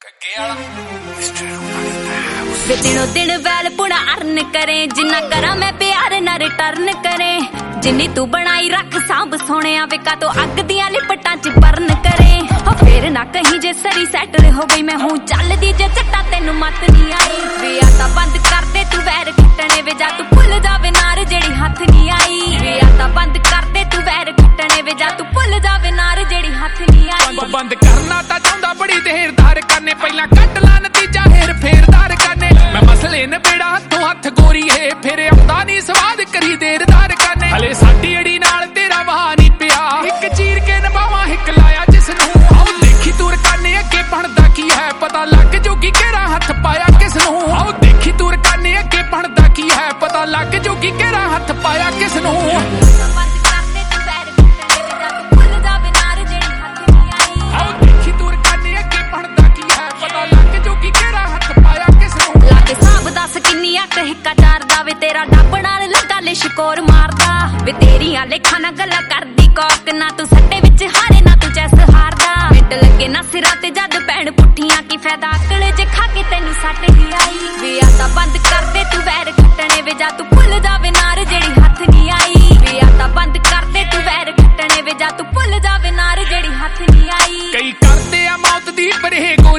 वे दिनों दिन well Pune earn करे जिन्ना करा मैं प्यार ना रिटर्न करे जिन्नी तू बनाई रख सांभ सोने वेका तो अग दियां लिपटां च बर्न करे फिर ना कहीं जे सरी सैटल हो गई मैं हूं चल दी जे चट्टा तेनू मत नहीं आई वे आता बंद कर दे तू वैर खट्टने वे जा तू भुल जावे नार जेड़ी हाथ नहीं आई वे आता बंद कर दे तू वैर खट्टने वे जा तू भुल जावे नार जेड़ी हाथ नहीं आई बंद करना ता चाहुंदा बड़ी देरदार करने पहला कट ला नतीजा हेर फेरदार करने मैं मसले न बेड़ा हथों हथ गोरी है फिर आउंदा नहीं स्वाद करी देरदार करने हले साडी अड़ी नाल तेरा वहा नहीं पिया एक चीर के नभावा हिक लाया जिसनू आओ देखी दूर करने अगे बनदा की है पता लग जोगी केड़ा हथ पाया किसनू आओ देखी दूर करने अगे बनदा की है पता लग जोगी केड़ा हथ पाया किसनू तेरा डब नाल लगा ले शिकोर मारदा वे तेरियां लेखा ना गल्ला करदी कौक ना तू सट्टे विच हारे ना तू चैस हारदा मिट लगे ना सिरा ते जद पैण पुठियां की फायदा अकल जे खा के तेनू सट ही आई वे आता बंद कर दे तू वैर खट्टने वे जा तू भुल जावे नार जेड़ी हाथ नहीं आई वे आता बंद कर दे तू वैर खट्टने वे जा तू भुल जावे नार जेड़ी हाथ नहीं आई कई करदे आ मौत दी परहेगो